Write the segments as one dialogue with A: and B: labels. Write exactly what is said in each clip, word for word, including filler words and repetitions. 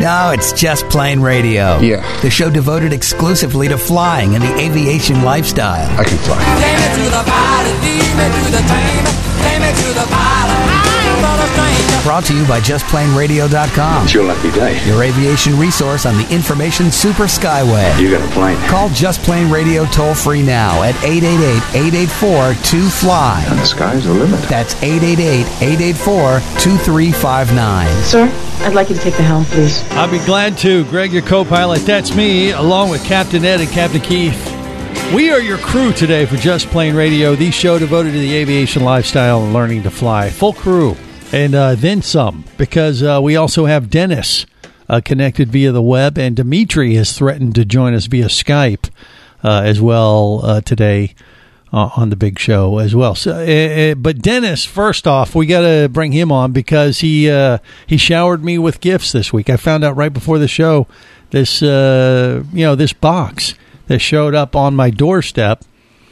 A: No, it's Just Plain Radio.
B: Yeah.
A: The show devoted exclusively to flying and the aviation lifestyle.
B: I can fly.
C: Take me to the pilot, lead me to the train. Take me to the pilot, I'm not a stranger.
A: Brought to you by just plain radio dot com.
B: It's your lucky day.
A: Your aviation resource on the information super skyway.
B: You got a plane.
A: Call Just Plain Radio toll free now at eight eight eight, eight eight four, two fly.
B: And the sky's the limit.
A: That's eight eight eight, eight eight four, two three five nine.
D: Sir, I'd like you to take the helm, please.
E: I'll be glad to. Greg, your co-pilot. That's me, along with Captain Ed and Captain Keith. We are your crew today for Just Plain Radio, the show devoted to the aviation lifestyle and learning to fly. Full crew. And uh, then some, because uh, we also have Dennis uh, connected via the web, and Dimitri has threatened to join us via Skype uh, as well uh, today uh, on the big show as well. So, uh, uh, but Dennis, first off, we got to bring him on because he uh, he showered me with gifts this week. I found out right before the show this uh, you know this box that showed up on my doorstep,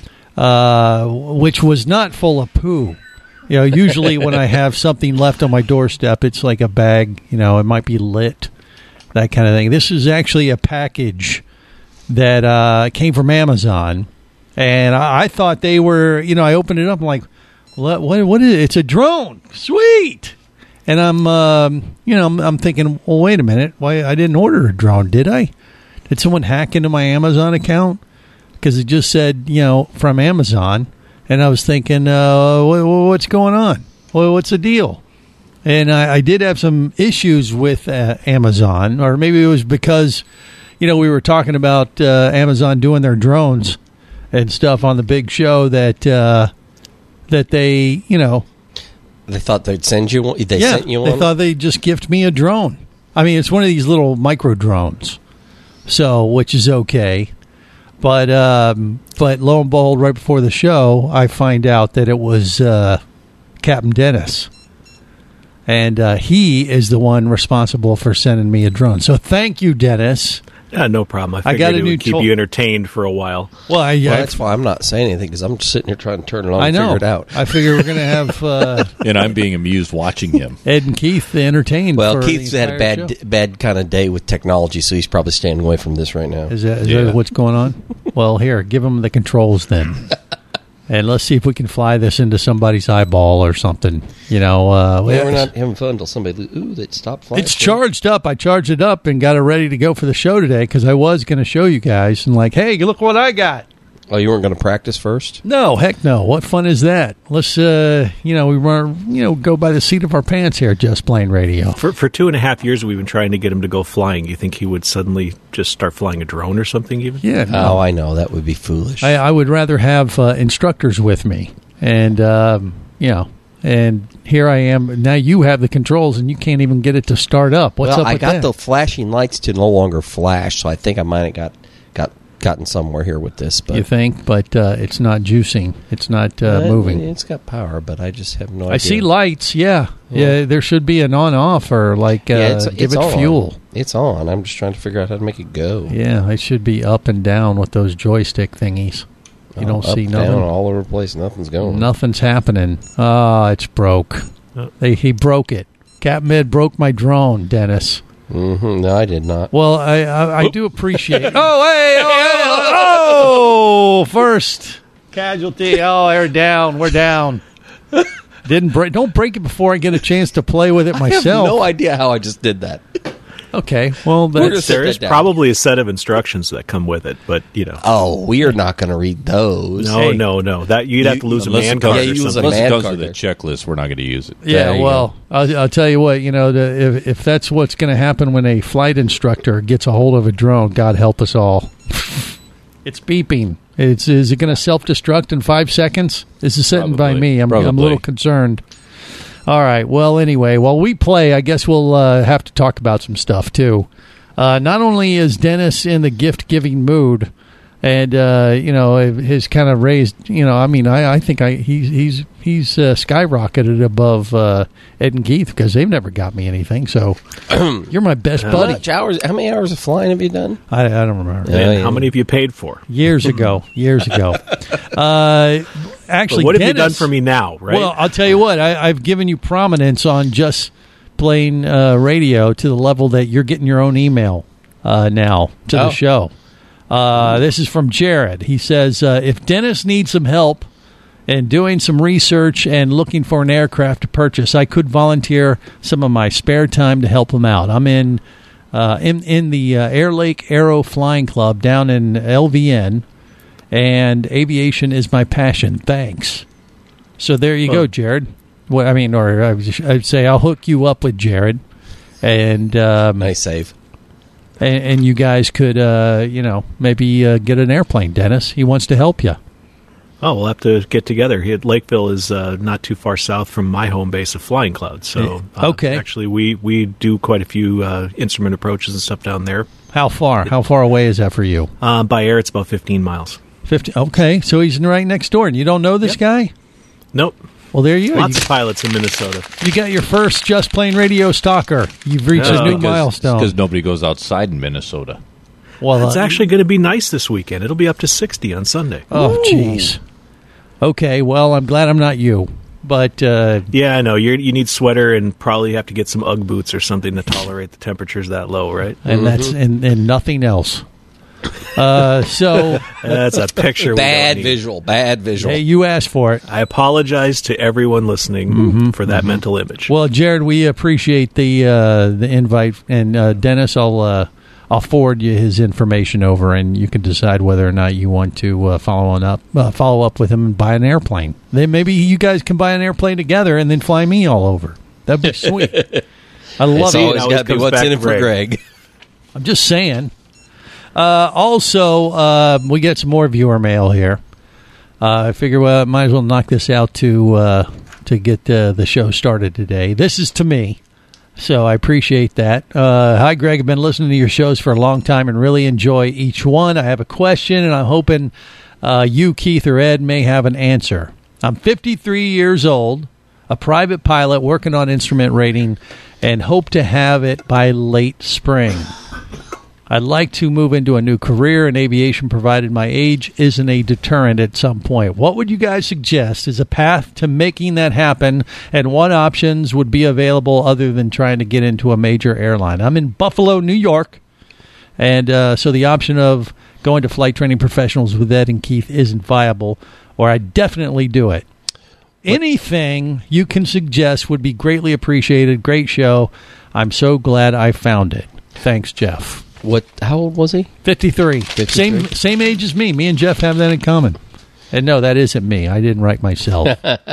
E: uh, which was not full of poo. You know, usually when I have something left on my doorstep, it's like a bag, you know, it might be lit, that kind of thing. This is actually a package that uh, came from Amazon, and I, I thought they were, you know, I opened it up, I'm like, what, what, what is it? It's a drone. Sweet! And I'm, um, you know, I'm, I'm thinking, well, wait a minute. Why I didn't order a drone, did I? Did someone hack into my Amazon account? Because it just said, you know, from Amazon. And I was thinking, uh, what's going on? Well, what's the deal? And I, I did have some issues with uh, Amazon, or maybe it was because, you know, we were talking about uh, Amazon doing their drones and stuff on the big show that uh, that they, you know,
F: they thought they'd send you one. They
E: yeah,
F: sent you one.
E: They thought they'd just gift me a drone. I mean, it's one of these little micro drones, so which is okay. But um, but lo and behold, right before the show, I find out that it was uh, Captain Dennis. And uh, he is the one responsible for sending me a drone. So thank you, Dennis.
G: Yeah, no problem. I
E: I
G: figured
E: got a
G: it
E: new
G: would keep
E: tool.
G: you entertained for a while.
E: Well, I,
F: Well,
E: I,
F: that's why I'm not saying anything, because I'm just sitting here trying to turn it on
E: I
F: and
E: know.
F: figure it out.
E: I figure we're going to have uh,
H: And I'm being amused watching him.
E: Ed and Keith entertained.
F: Well,
E: for
F: Keith's
E: the
F: had a
E: entire
F: bad,
E: show.
F: d- bad kind of day with technology, so he's probably staying away from this right now.
E: Is that, is
H: Yeah.
E: that what's going on? Well, here, give him the controls then. And let's see if we can fly this into somebody's eyeball or something. You know, uh,
F: Well, we're not having fun until somebody, ooh, that stopped flying.
E: it's charged up. I charged it up and got it ready to go for the show today because I was going to show you guys and like, hey, look what I got.
F: Oh, you weren't going to practice first?
E: No, heck no. What fun is that? Let's, uh, you know, we run, you know, go by the seat of our pants here at Just Plain Radio.
G: For for two and a half years, we've been trying to get him to go flying. You think he would suddenly just start flying a drone or something even?
E: Yeah. No.
F: Oh, I know. That would be foolish.
E: I, I would rather have uh, instructors with me, and um, you know, and here I am. Now you have the controls, and you can't even get it to start up. What's
F: well,
E: up
F: I
E: with
F: got
E: that?
F: the flashing lights to no longer flash, so I think I might have got, got gotten somewhere here with this. But
E: you think, but uh, it's not juicing. It's not uh,
F: Uh,
E: moving.
F: It's got power, but I just have no idea.
E: I see lights. Yeah. yeah,
F: Yeah.
E: There should be an on-off or like uh,
F: Yeah, it's,
E: give
F: it's
E: it
F: on.
E: fuel.
F: It's on. I'm just trying to figure out how to make it go.
E: Yeah, it should be up and down with those joystick thingies. You
F: Oh,
E: don't
F: up,
E: see
F: down,
E: nothing.
F: all over the place. Nothing's going.
E: Nothing's happening. Ah, it's broke.
G: Oh.
E: They, he broke it. Captain Ed broke my drone, Dennis.
F: Mm-hmm. No, I did not.
E: Well, I I, I do appreciate. oh, hey, oh, hey, oh, first casualty. Oh, they're down. We're down. Didn't break. Don't break it before I get a chance to play with it
F: I have
E: myself.
F: no idea how I just did that.
E: Okay. Well,
F: We're
E: that's,
F: just-
G: There
F: Sit
G: is
F: that down.
G: probably a set of instructions that come with it, but, you know.
F: Oh, we are not going to read those.
G: No,
E: Hey.
G: no, no. That You'd have to lose a
H: Unless
G: man
H: it
G: card
F: Yeah,
G: or
F: you lose a
G: something.
H: Unless it
F: man
H: goes
F: card
H: to the
F: there.
H: checklist, we're not going to use it.
E: yeah.
F: There you
E: Well, I'll, I'll tell you what. You know, the, if if that's what's going to happen when a flight instructor gets a hold of a drone, God help us all. It's beeping. It's is it going to self destruct in five seconds? This is sitting by
H: Probably.
E: me. I'm, I'm a
H: Probably.
E: little concerned. All right. Well, anyway, while we play, I guess we'll uh, have to talk about some stuff too. Uh, not only is Dennis in the gift giving mood, and uh, you know his kind of raised. You know, I mean, I, I think I he's he's he's uh, skyrocketed above uh, Ed and Keith because they've never got me anything. So you're my best
F: How
E: buddy.
F: much hours? How many hours of flying have you done?
E: I, I don't remember.
F: Yeah.
G: And how many have you paid for?
E: Years ago. Years ago. Uh, actually,
G: But what have you done
E: Dennis-
G: for me now, right?
E: Well, I'll tell you what. I, I've given you prominence on just Plane uh, Radio to the level that you're getting your own email uh, now to
F: Oh.
E: the show. Uh, this is from Jared. He says, uh, if Dennis needs some help in doing some research and looking for an aircraft to purchase, I could volunteer some of my spare time to help him out. I'm in uh, in, in the uh, Air Lake Aero Flying Club down in L V N, and aviation is my passion. Thanks. So there you go, Jared. Well, I mean, or I would, I'd say I'll hook you up with Jared, and um,
F: Nice save.
E: and, and you guys could, uh, you know, maybe uh, get an airplane. Dennis, he wants to help you.
G: Oh, we'll have to get together. He, Lakeville is uh, not too far south from my home base of Flying Cloud. So, uh,
E: Okay.
G: actually, we, we do quite a few uh, instrument approaches and stuff down there.
E: How far? How far away is that for you?
G: Uh, by air, it's about fifteen miles.
E: Fifty. Okay, so he's right next door, and you don't know this
G: Yep.
E: guy?
G: Nope.
E: Well, there you go.
G: Lots
E: You,
G: of pilots in Minnesota.
E: you got your first Just Plain Radio stalker. You've reached
G: Oh.
E: a new
G: Because-
E: milestone.
H: Because nobody goes outside in Minnesota.
E: Well,
G: It's
E: uh,
G: actually going to be nice this weekend. It'll be up to sixty on Sunday.
E: Oh, jeez. Okay, well, I'm glad I'm not you. But, uh,
G: Yeah, I know. You're, you need sweater and probably have to get some Ugg boots or something to tolerate the temperatures that low, right?
E: and that's and, and nothing else. Uh, so,
G: That's a picture. we
F: Bad
G: don't need.
F: visual. Bad visual.
E: hey, you asked for it.
G: I apologize to everyone listening for that mental image.
E: Well, Jared, we appreciate the uh, the invite, and uh, Dennis, I'll uh, I'll forward you his information over, and you can decide whether or not you want to uh, follow on up uh, follow up with him and buy an airplane. Then maybe you guys can buy an airplane together and then fly me all over. That'd be sweet. I love
F: It's
E: it.
F: always
G: always
F: got to be
G: comes
F: what's
G: back
F: in it
G: to
F: for
G: Greg.
F: Greg.
E: I'm just saying. Uh, also, uh, we get some more viewer mail here. Uh, I figure well, I might as well knock this out to uh, to get uh, the show started today. This is to me, so I appreciate that. Uh, hi, Greg. I've been listening to your shows for a long time and really enjoy each one. I have a question, and I'm hoping uh, you, Keith, or Ed may have an answer. I'm fifty-three years old, a private pilot working on instrument rating, and hope to have it by late spring. I'd like to move into a new career in aviation, provided my age isn't a deterrent at some point. What would you guys suggest as a path to making that happen, and what options would be available other than trying to get into a major airline? I'm in Buffalo, New York, and uh, so the option of going to flight training professionals with Ed and Keith isn't viable, or I'd definitely do it. Anything you can suggest would be greatly appreciated. Great show. I'm so glad I found it. Thanks, Jeff.
F: What? How old was he?
E: fifty-three.
F: fifty-three.
E: Same same age as me. Me and Jeff have that in common. And no, that isn't me. I didn't write myself.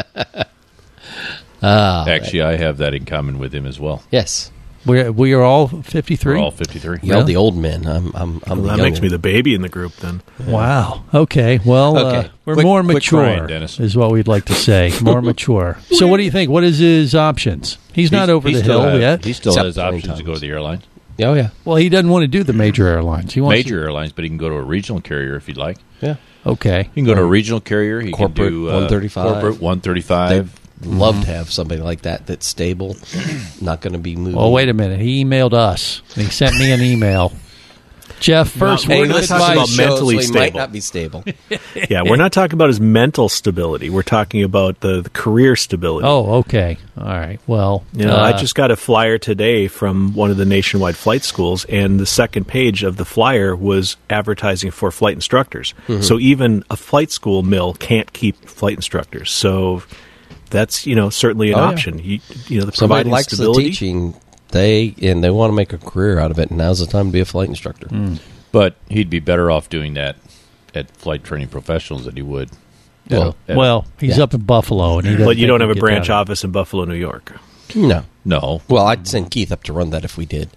F: Ah,
H: Actually, I have that in common with him as well.
F: yes.
E: we we are all fifty-three.
H: We're all fifty-three.
F: You're the old men. I'm. I'm. I'm
G: Well,
F: the
G: that
F: young
G: makes me
F: one.
G: the baby in the group then.
E: Wow. Okay. Well,
F: Okay.
E: Uh, we're
H: Quick-
E: more
H: quick
E: mature,
H: crying, Dennis.
E: is what we'd like to say. More mature. So, what do you think? What is his options? He's, not over
H: he
E: the
H: still
E: hill
H: has-
E: yet.
H: He still
F: Except
H: has
F: plenty
H: options to go
F: times.
H: to the airline.
F: Oh yeah.
E: Well, he doesn't want to do the major airlines. He wants
H: Major airlines, but he can go to a regional carrier if you'd like.
F: Yeah.
E: To, okay.
H: He can go to a regional carrier. He
F: Corporate
H: can do uh,
F: one thirty-five.
H: Corporate one thirty-five.
F: They'd love to have somebody like that that's stable, not going to be moving.
E: Well, wait a minute. He emailed us. And he sent me an email. Jeff, first
G: Well,
F: Hey,
E: word
G: we're
E: of
G: not
F: listen
G: talking
F: to
E: advice.
F: these
G: about
F: shows,
G: mentally
F: so he might
G: stable.
F: not be stable.
G: Yeah, we're not talking about his mental stability. We're talking about the, the career stability.
E: Oh, okay. All right. Well,
G: You know,
E: uh,
G: I just got a flyer today from one of the nationwide flight schools, and the second page of the flyer was advertising for flight instructors. So even a flight school mill can't keep flight instructors. So that's, you know, certainly an
F: Oh, yeah.
G: option. You, you know, the
F: Somebody
G: providing
F: likes the
G: stability.
F: teaching. They and they want to make a career out of it. And now's the time to be a flight instructor.
H: But he'd be better off doing that at flight training professionals than he would.
F: Well,
H: at-
E: well, he's
F: Yeah.
E: up in Buffalo, and he doesn't
G: But you
E: think
G: don't
E: he'll
G: have a
E: get
G: branch
E: out.
G: office in Buffalo, New York.
F: no.
H: no.
F: Well, I'd send Keith up to run that if we did.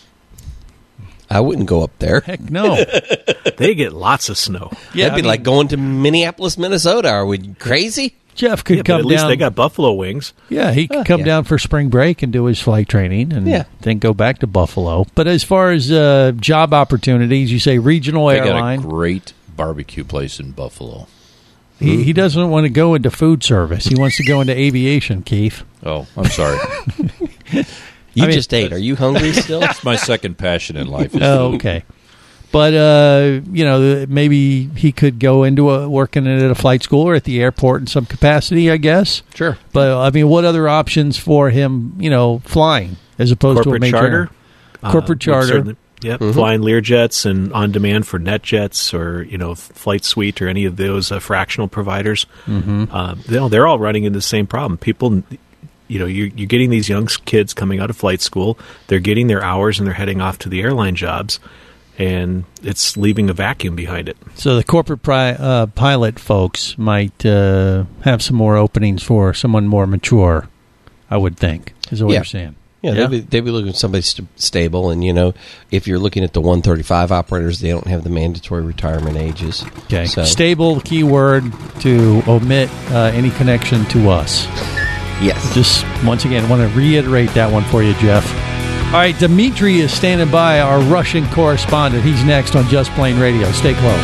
F: I wouldn't go up there.
E: Heck no.
G: They get lots of snow.
E: Yeah,
F: That'd be
E: I mean,
F: like going to Minneapolis, Minnesota. Are we crazy?
E: Jeff could
G: Yeah, but
E: come
G: at least
E: down.
G: they got buffalo wings.
E: yeah, he could
F: Uh,
E: come
F: yeah.
E: down for spring break and do his flight training, and
F: Yeah.
E: then go back to Buffalo. But as far as uh, job opportunities, you say regional
H: They got
E: airline.
H: a great barbecue place in Buffalo.
E: He, he doesn't want to go into food service. He wants to go into aviation, Keith.
H: Oh, I'm sorry.
F: You
E: I mean-
F: just ate. Are you hungry still?
H: That's my second passion in life. Is
E: Oh,
H: food.
E: okay. But, uh, you know, maybe he could go into a, working at a flight school or at the airport in some capacity, I guess.
F: Sure.
E: But, I mean, what other options for him, you know, flying as opposed
G: Corporate
E: to a major
G: charter?
E: Corporate
G: Uh,
E: charter.
G: Yep,
F: Mm-hmm.
G: flying Learjets and on demand for NetJets or you know Flight Suite or any of those uh, fractional providers. Mm-hmm. Uh, you know, they're all running into the same problem. People, you know, you're, you're getting these young kids coming out of flight school. They're getting their hours and they're heading off to the airline jobs, and it's leaving a vacuum behind it.
E: So the corporate pri- uh, pilot folks might uh, have some more openings for someone more mature, I would think, is what
F: Yeah.
E: you're saying.
F: Yeah,
E: Yeah.
F: They'd, be, they'd be looking at somebody st- stable, and you know, if you're looking at the one thirty-five operators, they don't have the mandatory retirement ages.
E: Okay.
F: So,
E: Stable, keyword to omit uh, any connection to us.
F: yes.
E: Just once again, want to reiterate that one for you, Jeff. All right, Dimitri is standing by, our Russian correspondent. He's next on Just Plain Radio. Stay close.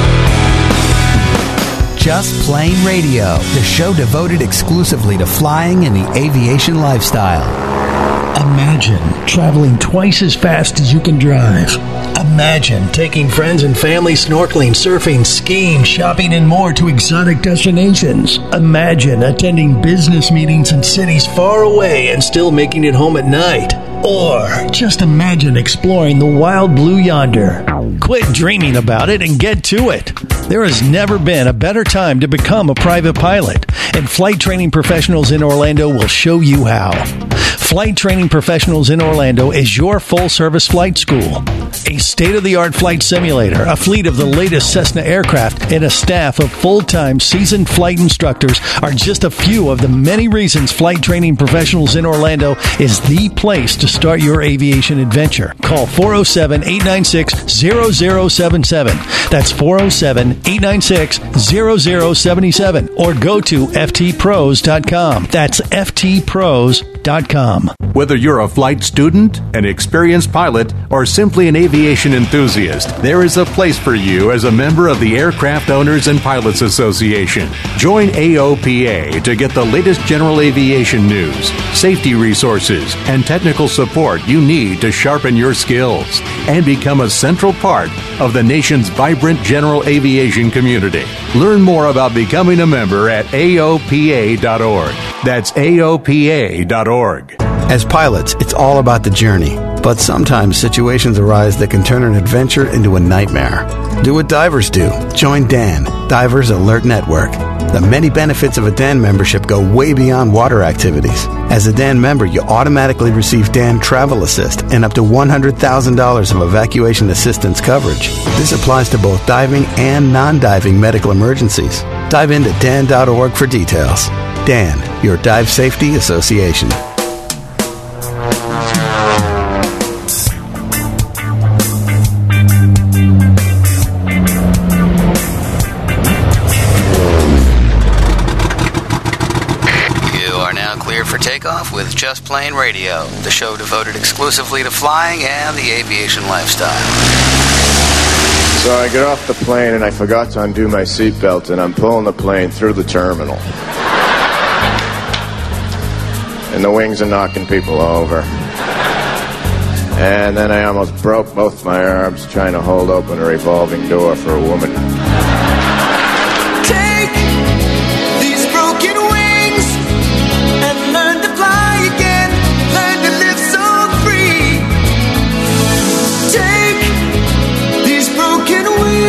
A: Just Plain Radio, the show devoted exclusively to flying and the aviation lifestyle.
B: Imagine traveling twice as fast as you can drive. Imagine taking friends and family snorkeling, surfing, skiing, shopping, and more to exotic destinations. Imagine attending business meetings in cities far away and still making it home at night. Or just imagine exploring the wild blue yonder. Quit dreaming about it and get to it. There has never been a better time to become a private pilot, and Flight Training Professionals in Orlando will show you how. Flight Training Professionals in Orlando is your full-service flight school. A state-of-the-art flight simulator, a fleet of the latest Cessna aircraft, and a staff of full-time seasoned flight instructors are just a few of the many reasons Flight Training Professionals in Orlando is the place to start your aviation adventure. Call four oh seven, eight nine six, zero zero seven seven. That's four oh seven, eight nine six, zero zero seven seven. Or go to F T pros dot com. That's F T pros dot com.
I: Whether you're a flight student, an experienced pilot, or simply an aviation enthusiast, there is a place for you as a member of the Aircraft Owners and Pilots Association. Join A O P A to get the latest general aviation news, safety resources, and technical support you need to sharpen your skills and become a central part of the nation's vibrant general aviation community. Learn more about becoming a member at A O P A dot org. That's A O P A dot org.
J: As pilots, it's all about the journey. But sometimes situations arise that can turn an adventure into a nightmare. Do what divers do. Join D A N, Divers Alert Network. The many benefits of a D A N membership go way beyond water activities. As a D A N member, you automatically receive D A N Travel Assist and up to one hundred thousand dollars of evacuation assistance coverage. This applies to both diving and non-diving medical emergencies. Dive into D A N dot org for details. D A N, your Dive Safety Association.
K: For takeoff with Just Plain Radio, the show devoted exclusively to flying and the aviation lifestyle.
L: So I get off the plane and I forgot to undo my seatbelt, and I'm pulling the plane through the terminal. And the wings are knocking people over. And then I almost broke both my arms trying to hold open a revolving door for a woman.
C: Take these broken wings and learn to fly again. Learn to live so free. Take these broken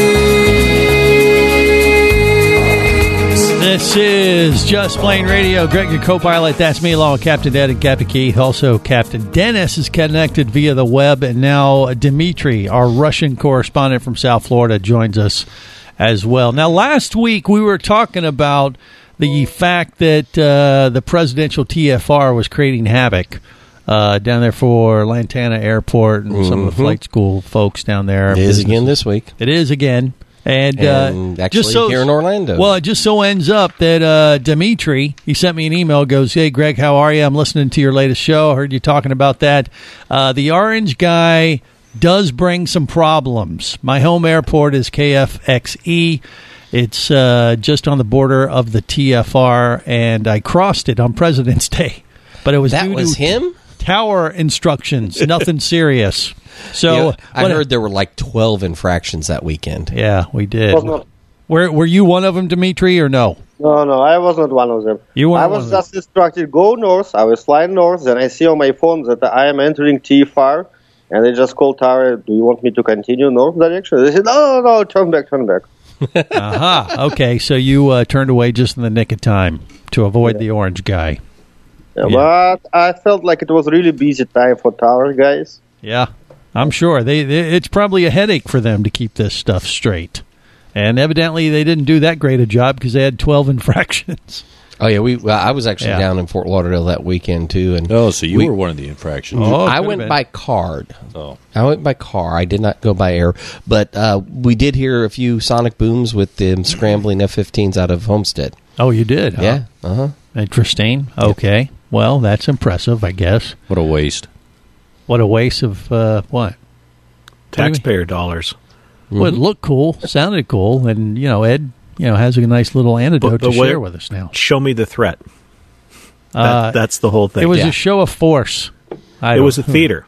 C: wings.
E: This is Just Plain Radio. Greg, your co-pilot. That's me, along with Captain Ed and Captain Keith. Also, Captain Dennis is connected via the web. And now Dimitri, our Russian correspondent from South Florida, joins us as well. Now, last week we were talking about the fact that uh, the presidential T F R was creating havoc uh, down there for Lantana Airport and mm-hmm. some of the flight school folks down there.
F: It is again this week.
E: It is again. And,
F: and
E: uh,
F: actually
E: just so,
F: here in Orlando.
E: Well, it just so ends up that uh, Dimitri, he sent me an email, goes, "Hey, Greg, how are you? I'm listening to your latest show. I heard you talking about that. Uh, the orange guy does bring some problems. My home airport is K F X E. It's uh, just on the border of the T F R, and I crossed it on President's Day. But it was
F: that
E: due
F: was
E: to
F: him?
E: power instructions, nothing serious. So
F: You know, I
E: what-
F: heard there were like twelve infractions that weekend.
E: Yeah, we did.
M: Was not-
E: Were Were you one of them, Dimitri, or no?
M: No, no, I was not one of them.
E: You weren't
M: I
E: one
M: was
E: of them.
M: just instructed, go north. I was flying north. Then I see on my phone that I am entering T F R. And they just called tower, do you want me to continue north direction? They said, no, no, no, turn back, turn back.
E: Aha. Okay, so you uh, turned away just in the nick of time to avoid the orange guy.
M: Yeah, But I felt like it was really busy time for tower guys.
E: Yeah, I'm sure. They, they It's probably a headache for them to keep this stuff straight. And evidently they didn't do that great a job because they had twelve infractions.
F: Oh yeah, we. Well, I was actually
E: Yeah.
F: down in Fort Lauderdale that weekend too, and
H: Oh, so you
F: we-
H: were one of the infractions.
E: Oh,
F: I
E: could've
F: went
E: been.
F: by card.
H: Oh.
F: I went by car. I did not go by air, but uh, we did hear a few sonic booms with them scrambling F fifteens out of Homestead.
E: Oh, you did? Huh?
F: Yeah. Uh huh.
E: Interesting. Okay. Well, that's impressive, I guess.
H: What a waste.
E: What a waste of uh, what?
G: Taxpayer dollars.
E: Well, it looked cool, sounded cool, and, you know, Ed, you know, has a nice little anecdote to
G: where-
E: share with us now.
G: Show me the threat. That,
E: Uh,
G: that's the whole thing.
E: It was
G: Yeah.
E: a show of force. I
G: It
E: don't-
G: was a theater.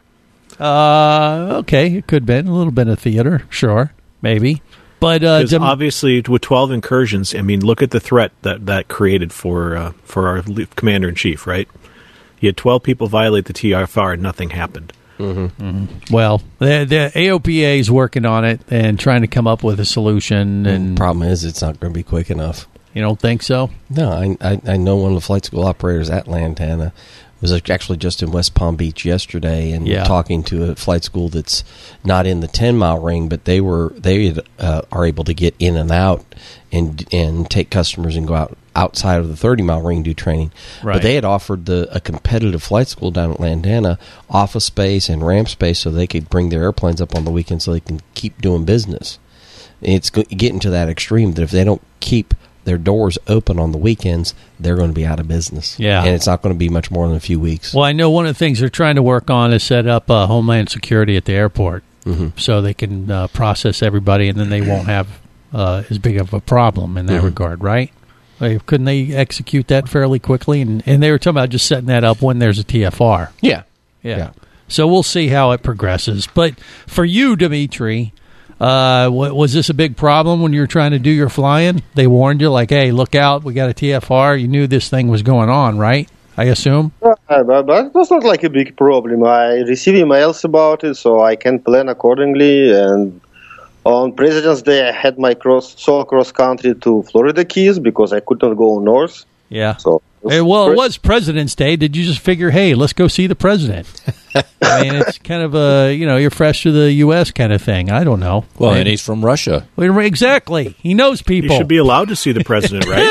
E: Uh, okay, it could have been a little bit of theater, sure, maybe. But uh,
G: Because
E: Dem-
G: obviously, with twelve incursions, I mean, look at the threat that that created for uh, for our le- commander in chief. Right? You had twelve people violate the T F R, and nothing happened.
E: Mm-hmm. Well, the, the A O P A is working on it and trying to come up with a solution. And
F: problem is, it's not going to be quick enough.
E: You don't think so?
F: No, I, I I know one of the flight school operators at Lantana was actually just in West Palm Beach yesterday and
E: Yeah.
F: talking to a flight school that's not in the ten mile ring, but they were they uh, are able to get in and out and and take customers and go out outside of the thirty mile ring do training.
E: Right.
F: But they had offered the a competitive flight school down at Lantana office space and ramp space so they could bring their airplanes up on the weekend so they can keep doing business. It's go- getting to that extreme that if they don't keep their doors open on the weekends, they're going to be out of business.
E: Yeah.
F: And it's not going to be much more than a few weeks.
E: Well, I know one of the things they're trying to work on is set up uh, Homeland Security at the airport
F: Mhm.
E: so they can uh, process everybody and then they won't have uh, as big of a problem in that
F: Mhm.
E: regard, right? Like, couldn't they execute that fairly quickly? And, and they were talking about just setting that up when there's a T F R.
F: Yeah.
E: Yeah.
F: Yeah.
E: So we'll see how it progresses. But for you, Dimitri, uh, wa- was this a big problem when you were trying to do your flying? They warned you, like, hey, look out, we got a T F R. You knew this thing was going on, right? I assume?
M: Uh, but, but it was not like a big problem. I receive emails about it, so I can plan accordingly. And on President's Day, I had my cross solo cross country to Florida Keys because I could not go north.
E: Yeah.
M: So
E: Hey, well, it was President's Day. Did you just figure, hey, let's go see the president? I mean, it's kind of a, you know, you're fresh to the U S kind of thing. I don't know.
H: Well,
E: Maybe-
H: and he's from Russia.
E: Well, Exactly. He knows people.
G: You should be allowed to see the president, right?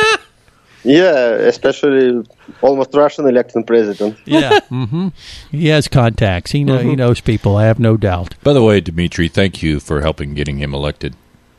M: Yeah, especially almost Russian elected president.
E: Yeah. hmm He has contacts. He know he knows people. I have no doubt.
H: By the way, Dimitri, thank you for helping getting him elected.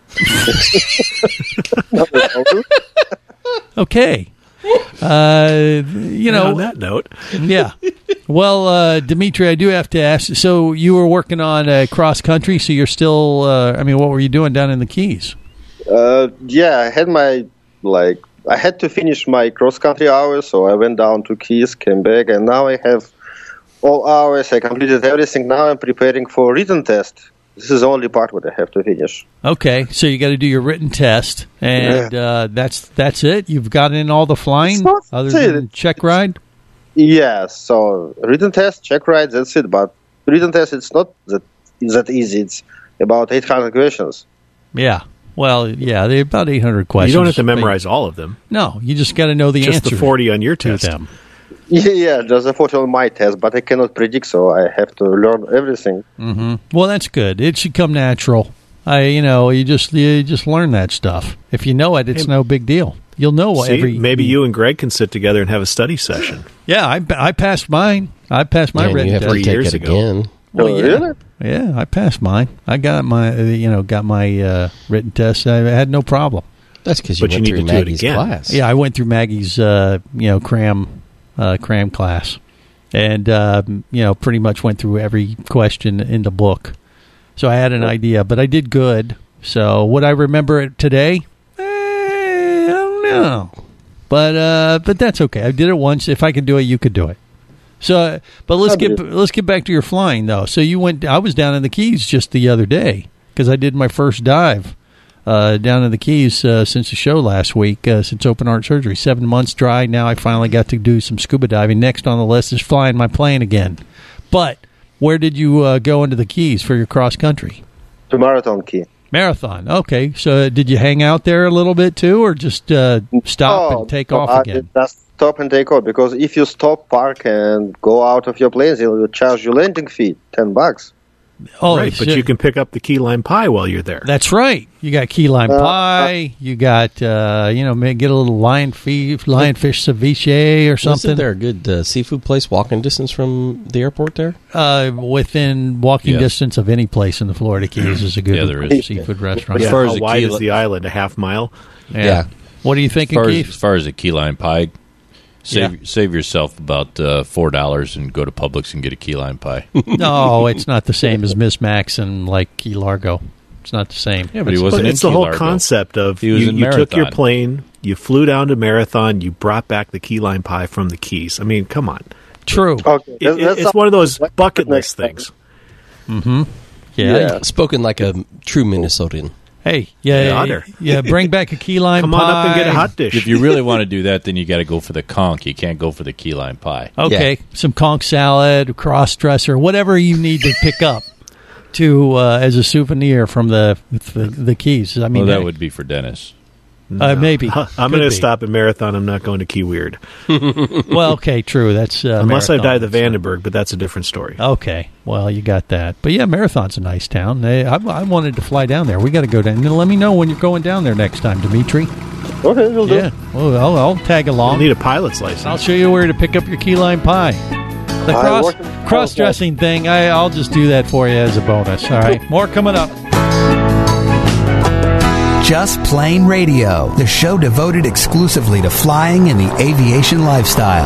E: Okay. Uh, you
G: And
E: know,
G: on that note,
E: yeah. Well, uh, Dimitri, I do have to ask. So you were working on uh, cross country. So you're still. Uh, I mean, what were you doing down in the Keys?
M: Uh, yeah, I had my, like, I had to finish my cross-country hours, so I went down to Keys, came back, and now I have all hours. I completed everything. Now I'm preparing for written test. This is the only part what I have to finish.
E: Okay, so you got to do your written test, and uh, that's that's it. You've got in all the flying
M: It's not-
E: other
M: that's it.
E: than check ride.
M: Yeah, so written test, check rides, that's it. But written test, it's not that that easy. It's about eight hundred questions.
E: Yeah. Well, yeah, they're about eight hundred questions.
G: you don't have to memorize all of them.
E: No, you just got to know the
G: Just
E: answer
G: the forty on your
E: to
G: test.
E: them.
M: Yeah, yeah, just a photo on my test, but I cannot predict, so I have to learn everything.
E: hmm Well, that's good. It should come natural. I, you know, you just you just learn that stuff. If you know it, it's no big deal. You'll know
G: See,
E: every.
G: maybe you and Greg can sit together and have a study session.
E: Yeah, I, I passed mine. I passed my
F: Man,
E: written
F: you have
E: test.
F: to take
G: years
F: it
G: ago.
F: again.
E: Well,
M: Oh,
E: yeah.
M: really?
E: Yeah, I passed mine. I got my, uh, you know, got my uh, written test. I had no problem.
F: That's because you
G: But you
F: went
G: need
F: through
G: to do it
F: Maggie's
G: again.
F: class.
E: Yeah, I went through Maggie's, uh, you know, cram, uh, cram class, and uh, you know, pretty much went through every question in the book. So I had an idea, but I did good. So would I remember it today? Eh, I don't know. But uh, but that's okay. I did it once. If I could do it, you could do it. So, but let's get let's get back to your flying though. So you went. I was down in the Keys just the other day because I did my first dive uh, down in the Keys uh, since the show last week. Uh, since open heart surgery, seven months dry. Now I finally got to do some scuba diving. Next on the list is flying my plane again. But where did you uh, go into the Keys for your cross country?
M: To Marathon Key.
E: Marathon. Okay. So did you hang out there a little bit too, or just uh, stop
M: Oh,
E: and take
M: no,
E: off
M: I
E: again?
M: did just stop and take off because if you stop, park, and go out of your plane, they will charge you landing fee, ten bucks.
E: Oh,
G: right, but
E: so-
G: you can pick up the key lime pie while you're there.
E: That's right. You got key lime
M: Uh,
E: pie. You got, uh, you know, maybe get a little lion fi- lionfish ceviche or something.
F: Isn't there a good uh, seafood place walking distance from the airport there?
E: Uh, within walking
F: Yes.
E: distance of any place in the Florida Keys is a good
H: Yeah, there is.
E: seafood restaurant.
G: Yeah,
H: As far as
G: how
H: the
G: wide
H: key
G: is
H: li-
G: the island? A half mile?
E: Yeah.
F: Yeah.
E: What are you
H: As
E: thinking,
H: far as,
E: Keith?
H: as far as a key lime pie, save
E: Yeah.
H: save yourself about uh, four dollars and go to Publix and get a key lime pie.
E: No, it's not the same as Miss Max and like Key Largo. It's not the same.
H: Yeah, but he wasn't
G: But
H: in
G: it's the
H: Key
G: whole
H: Largo.
G: concept of
H: He was
G: you,
H: in
G: you took your
H: Marathon.
G: plane, you flew down to Marathon, you brought back the key lime pie from the Keys. I mean, come on.
E: True.
M: Okay,
G: It- it- it's one of those bucket list things.
E: Mm-hmm. Yeah.
M: Yeah.
F: Spoken like a true Minnesotan.
E: Hey, yeah,
G: Yeah,
E: yeah,
G: otter.
E: yeah, bring back a key lime
G: Come
E: pie.
G: on up and get a hot dish.
H: If you really want to do that, then you got to go for the conch. You can't go for the key lime pie.
E: Okay, some conch salad, cross dresser, whatever you need to pick up to uh, as a souvenir from the the, the Keys. I mean,
H: well, that
E: hey,
H: would be for Dennis.
E: uh, maybe.
G: I'm
E: Could
G: going to
E: be.
G: stop at Marathon. I'm not going to Key Weird.
E: Well, okay, true. That's uh,
G: Unless I die
E: Marathon.
G: the Vandenberg, but that's a different story.
E: Okay, well, you got that. But yeah, Marathon's a nice town. They, I, I wanted to fly down there. We got to go down. Let me know when you're going down there next time, Dimitri.
M: Okay, we'll do.
E: Yeah, well, I'll, I'll tag
G: I'll
E: along.
G: need a pilot's license.
E: I'll show you where to pick up your key lime pie. The
M: I
E: cross
M: work in-
E: cross dressing thing, I, I'll just do that for you as a bonus. All right, more coming up.
A: Just Plain Radio, the show devoted exclusively to flying and the aviation lifestyle.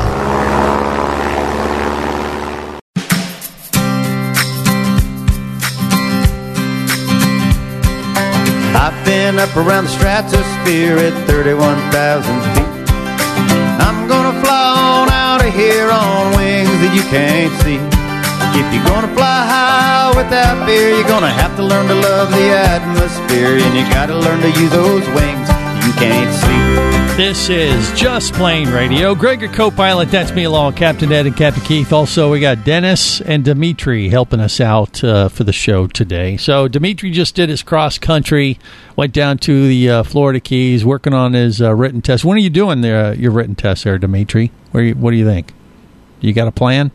N: I've been up around the stratosphere at thirty-one thousand feet. I'm gonna fly on out of here on wings that you can't see. If you're gonna fly high without fear, you're gonna have to learn to love the atmosphere, and you gotta learn to use those wings you can't see.
E: This is Just Plain Radio. Greg, your co-pilot. That's me along with Captain Ed and Captain Keith. Also, we got Dennis and Dimitri helping us out uh, for the show today. So, Dimitri just did his cross-country, went down to the uh, Florida Keys, working on his uh, written test. When are you doing the, uh, your written test there, Dimitri? Where you, what do you think? You got a plan?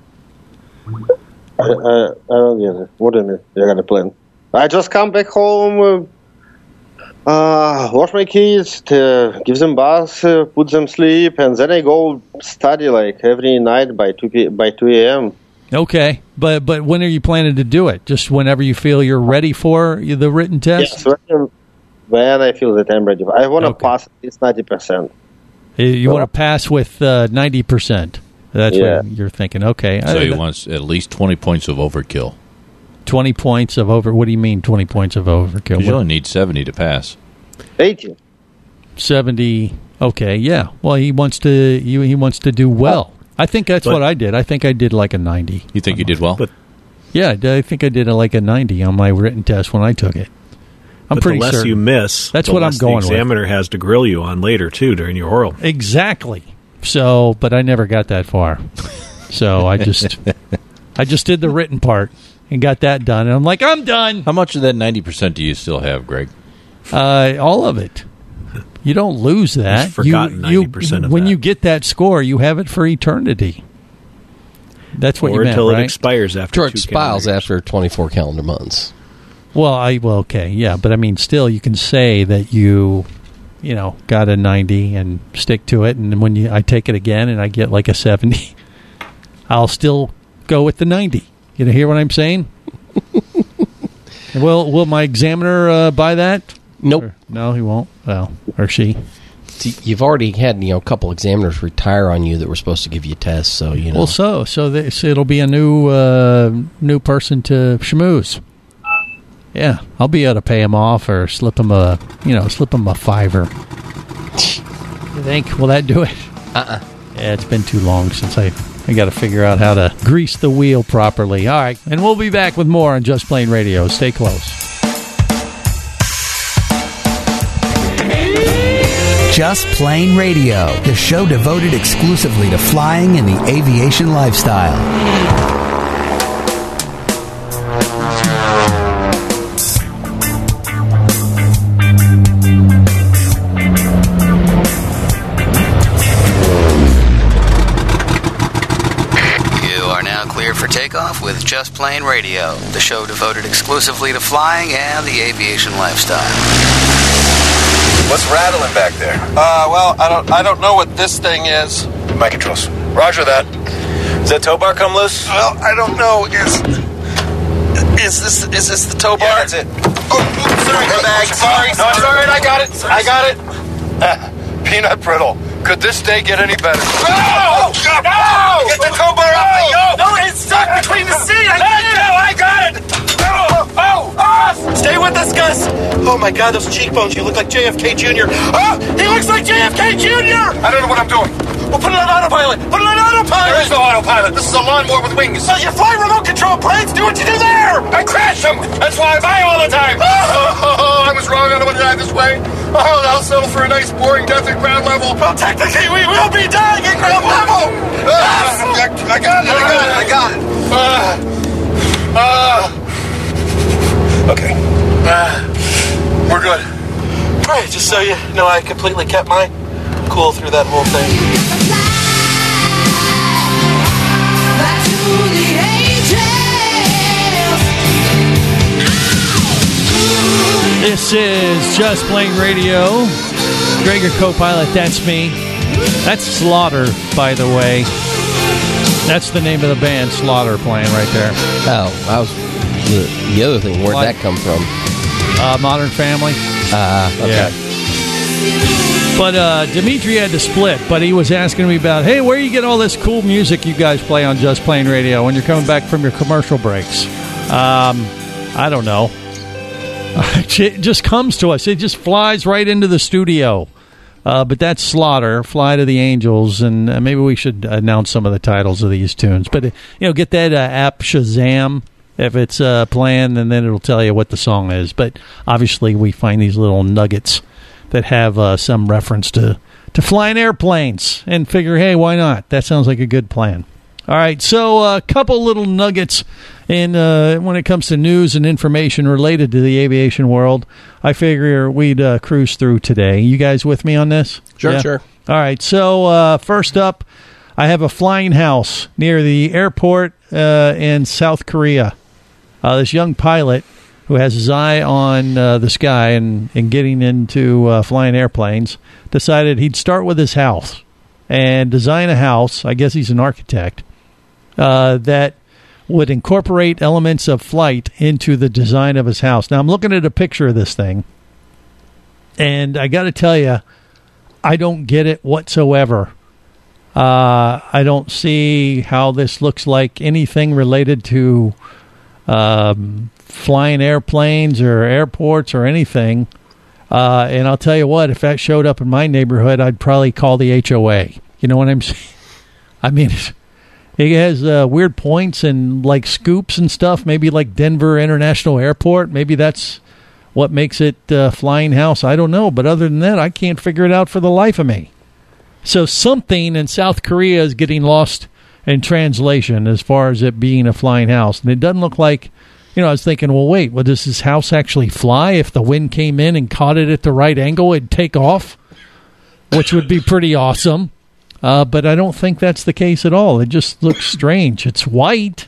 M: I, I, I don't get it. What do you mean? You got a plan? I just come back home, uh, uh, wash my kids, to give them baths, uh, put them sleep, and then I go study like every night by two p- by two a.m.
E: Okay, but but when are you planning to do it? Just whenever you feel you're ready for the written test?
M: Yes, when, when I feel that I'm ready. I want to pass at least ninety percent.
E: You, you want to pass with uh, ninety percent. That's
M: Yeah.
E: what you're thinking. Okay.
H: So
E: I-
H: he wants at least twenty points of overkill.
E: twenty points of over. What do you mean twenty points of overkill?
H: 'Cause you only need seventy to pass.
M: eighty.
E: seventy. Okay, yeah. Well, he wants to he, he wants to do well. I think that's
H: But-
E: what I did. I think I did like a ninety.
H: You think you did well?
E: Yeah, I did- I think I did a, like a ninety on my written test when I took it. I'm
G: but
E: pretty
G: the less
E: certain.
G: you miss,
E: That's
G: the
E: what I'm
G: less
E: going
G: the
E: with.
G: examiner has to grill you on later, too, during your oral.
E: Exactly. So, but I never got that far. So I just I just did the written part and got that done. And I'm like, I'm done.
H: How much of that ninety percent do you still have, Greg?
E: Uh, all of it. You don't lose that.
G: He's forgotten
E: you,
G: ninety percent of
E: when
G: that.
E: you get that score, you have it for eternity. That's what
G: Or
E: you meant,
G: until it
E: right?
G: expires after
F: Or
G: two
F: expires
G: calendar
F: after twenty-four calendar months.
E: Well, I well, okay, yeah, but I mean, still, you can say that you, you know, got a ninety and stick to it, and when you, I take it again and I get like a seventy, I'll still go with the ninety. You know, hear what I'm saying? Will Will my examiner uh, buy that?
F: Nope.
E: Or- no, he won't. Well, or she.
F: See, you've already had, you know, a couple examiners retire on you that were supposed to give you tests, so you know.
E: Well, so so this, it'll be a new uh, new person to schmooze. Yeah, I'll be able to pay him off or slip him a you know slip him a fiver. You think? Will that do it?
F: Uh-uh.
E: Yeah, it's been too long since I I got to figure out how to grease the wheel properly. All right, and we'll be back with more on Just Plain Radio. Stay close.
A: Just Plain Radio, the show devoted exclusively to flying and the aviation lifestyle.
K: For takeoff with Just Plain Radio, the show devoted exclusively to flying and the aviation lifestyle.
O: What's rattling back there? Uh, well, I don't, I don't know what this thing is. My controls. Roger that. Is that tow bar come loose? Well, I don't know. Is, is this, is this the tow bar? Yeah, that's it. Oh, oops, sorry, my bag. Sorry. No, it's all right. I got it. I got it. Ah, peanut brittle. Could this day get any better? No! Oh, God, no! Get the tow bar off the yoke! No, it's stuck between the seat! I got it! I got it! Oh! Oh! Oh! Stay with us, Gus! Oh, my God, those cheekbones. You look like J F K Junior Oh! He looks like J F K Junior I don't know what I'm doing. Well, put it on autopilot! Put it on autopilot! There is no autopilot. This is a lawnmower with wings. So you fly remote control planes? Do what you do there! I crash them! That's why I buy all the time! Oh, I was wrong. I don't want to drive this way. Oh, I'll settle for a nice, boring death at ground level. Well, technically, we will be dying at ground level! Uh, I, I got it! I got it! I got it! Uh, uh, okay. Uh, we're good. All right, just so you know, I completely kept my cool through that whole thing.
E: This is Just Plain Radio. Greg, your co-pilot, that's me. That's Slaughter, by the way. That's the name of the band, Slaughter, playing right there.
F: Oh, I was the, the other thing. Where'd like, that come from?
E: Uh, Modern Family.
F: Uh, okay.
E: Yeah. But uh, Dimitri had to split, but he was asking me about, hey, where you get all this cool music you guys play on Just Plain Radio when you're coming back from your commercial breaks? Um, I don't know. It just comes to us. It just flies right into the studio. Uh, but that's Slaughter, Fly to the Angels, and uh, maybe we should announce some of the titles of these tunes. But, uh, you know, get that uh, app Shazam if it's uh, playing, and then it'll tell you what the song is. But obviously we find these little nuggets that have uh, some reference to, to flying airplanes and figure, hey, why not? That sounds like a good plan. All right, so a uh, couple little nuggets in uh, when it comes to news and information related to the aviation world. I figure we'd uh, cruise through today. You guys with me on this?
F: Sure,
E: yeah?
F: sure.
E: All right, so uh, first up, I have a flying house near the airport uh, in South Korea. Uh, this young pilot who has his eye on uh, the sky and, and getting into uh, flying airplanes decided he'd start with his house and design a house. I guess he's an architect. Uh, that would incorporate elements of flight into the design of his house. Now, I'm looking at a picture of this thing, and I got to tell you, I don't get it whatsoever. Uh, I don't see how this looks like anything related to um, flying airplanes or airports or anything. Uh, and I'll tell you what, if that showed up in my neighborhood, I'd probably call the H O A. You know what I'm saying? I mean... It has uh, weird points and like scoops and stuff, maybe like Denver International Airport. Maybe that's what makes it uh, flying house. I don't know. But other than that, I can't figure it out for the life of me. So something in South Korea is getting lost in translation as far as it being a flying house. And it doesn't look like, you know, I was thinking, well, wait, well, does this house actually fly? If the wind came in and caught it at the right angle, it'd take off, which would be pretty awesome. Uh, but I don't think that's the case at all. It just looks strange. It's white,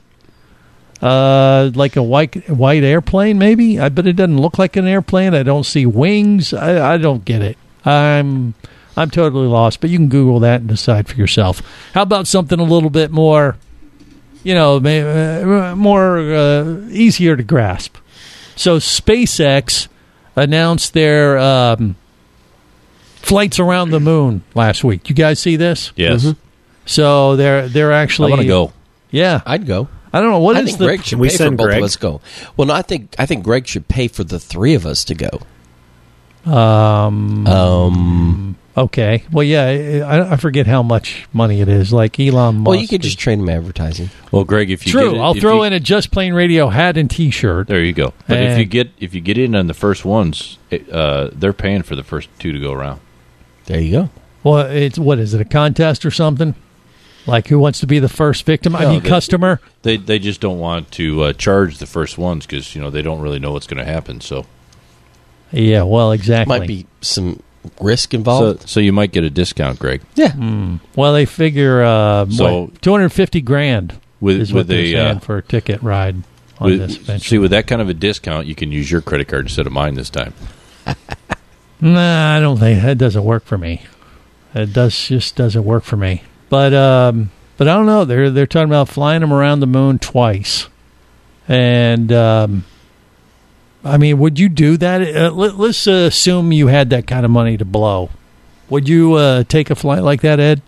E: uh, like a white white airplane, maybe. I but it doesn't look like an airplane. I don't see wings. I, I don't get it. I'm I'm totally lost. But you can Google that and decide for yourself. How about something a little bit more, you know, uh, more uh, easier to grasp? So SpaceX announced their Um, flights around the moon last week. You guys see this?
H: Yes. Mm-hmm.
E: So they're they're actually.
H: I want to go.
E: Yeah,
F: I'd go.
E: I don't know what
F: I
E: is
F: think
E: the.
F: Greg should pay for both Greg? of us to go. Well, no, I think I think Greg should pay for the three of us to go.
E: Um.
F: Um.
E: Okay. Well, yeah, I, I forget how much money it is. Like Elon Musk.
F: Well, you could just trade him advertising.
H: Well, Greg, if you
E: True.
H: get it,
E: I'll
H: if
E: throw
H: you,
E: in a Just Plain Radio hat and T-shirt.
H: There you go. But if
E: And-
H: you get if you get in on the first ones, it, uh, they're paying for the first two to go around.
F: There you go.
E: Well, it's what is it? A contest or something? Like who wants to be the first victim? I
H: No,
E: mean,
H: they-
E: customer.
H: They they just don't want to uh, charge the first ones because you know they don't really know what's going to happen. So
E: Yeah. Well, exactly.
F: Might be some risk
H: so,
F: involved.
H: so you might get a discount, Greg.
F: yeah.
E: Hmm. Well, they figure uh,
H: So-
E: what, two hundred fifty grand
H: With
E: is
H: with
E: what they're
H: a
E: saying
H: uh,
E: for a ticket ride on
H: with,
E: this venture.
H: see with that kind of a discount, you can use your credit card instead of mine this time.
E: Nah, I don't think that doesn't work for me. It does just doesn't work for me. But um, but I don't know. They're they're talking about flying them around the moon twice, and um, I mean, would you do that? Uh, let, let's uh, assume you had that kind of money to blow. Would you uh, take a flight like that, Ed?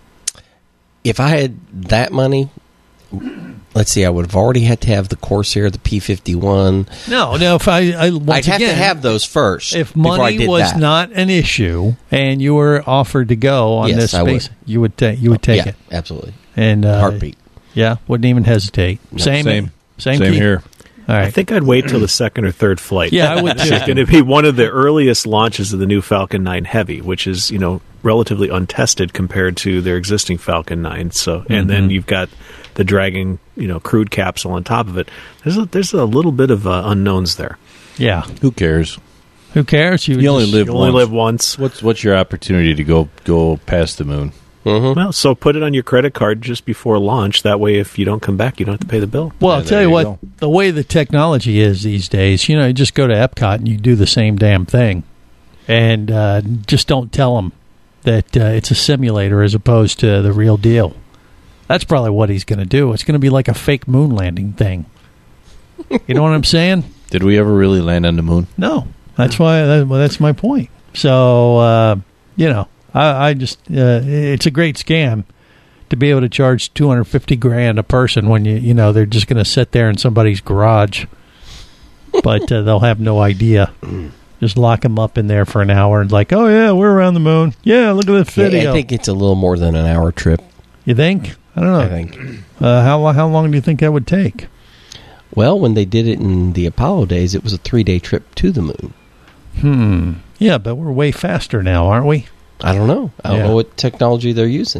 F: If I had that money, let's see, I would have already had to have the Corsair, the P fifty-one.
E: No, no. If I, I once
F: I'd have
E: again,
F: to have those first.
E: If
F: before I
E: money
F: did
E: was
F: that.
E: not an issue and you were offered to go on
F: Yes,
E: this
F: I
E: space,
F: would.
E: you would take you would take
F: yeah,
E: it.
F: absolutely.
E: And uh,
F: Heartbeat.
E: Yeah, wouldn't even hesitate.
F: No,
E: same,
H: same.
E: same,
H: Same
E: key.
H: here.
E: All
G: I
E: right.
G: think I'd wait till the second or third flight.
E: Yeah, I would too.
G: It's going to be one of the earliest launches of the new Falcon nine Heavy, which is, you know, relatively untested compared to their existing Falcon nine. So, and
E: Mm-hmm.
G: then you've got the Dragon, you know, crewed capsule on top of it. There's a, there's a little bit of uh, unknowns there.
E: Yeah.
H: Who cares?
E: Who cares?
H: You only
E: just-
H: live
G: You only
H: once.
G: live once.
H: What's what's your opportunity to go go past the moon?
F: Mm-hmm.
G: Well, so put it on your credit card just before launch. That way, if you don't come back, you don't have to pay the bill.
E: Well,
H: Yeah,
E: I'll tell
H: there
E: you
H: you
E: what,
H: go.
E: the way the technology is these days, you know, you just go to Epcot and you do the same damn thing. And uh, just don't tell them that uh, it's a simulator as opposed to the real deal. That's probably what he's going to do. It's going to be like a fake moon landing thing. You know what I'm saying?
H: Did we ever really land on the moon?
E: No. That's why, that, well, that's my point. So, uh, you know, I, I just, uh, it's a great scam to be able to charge two hundred fifty grand a person when you, you know, they're just going to sit there in somebody's garage, but uh, they'll have no idea. Just lock them up in there for an hour and like, oh yeah, we're around the moon. Yeah, look at this video.
F: Yeah, I think it's a little more than an hour trip.
E: You think? I don't know.
F: I think.
E: Uh, how lo- how long do you think that would take?
F: Well, when they did it in the Apollo days, it was a three-day trip to the moon.
E: Hmm. Yeah, but we're way faster now, aren't we?
F: I don't know. I don't
E: Yeah.
F: know what technology they're using.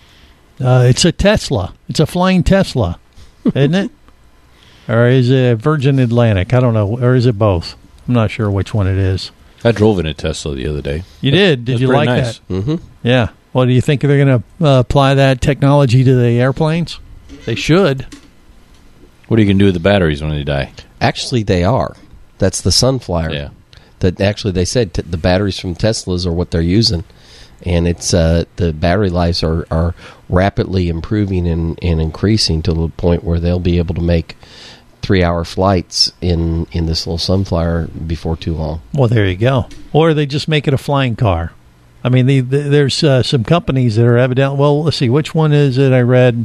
E: Uh, it's a Tesla. It's a flying Tesla, isn't it? Or is it Virgin Atlantic? I don't know. Or is it both? I'm not sure which one it is.
H: I drove in a Tesla the other day.
E: You did? Did
H: That's
E: you
H: pretty
E: like
H: nice.
E: that?
F: Mm-hmm.
E: Yeah. Well, do you think they're going to uh, apply that technology to the airplanes? They should.
H: What are you going to do with the batteries when they die?
F: Actually, they are. That's the Sunflyer.
H: Yeah.
F: That actually they said t- the batteries from Teslas are what they're using, and it's uh, the battery lives are, are rapidly improving and, and increasing to the point where they'll be able to make three-hour flights in, in this little Sunflyer before too long.
E: Well, there you go. Or they just make it a flying car. I mean, the, the, there's uh, some companies that are evident. Well, let's see. Which one is it I read?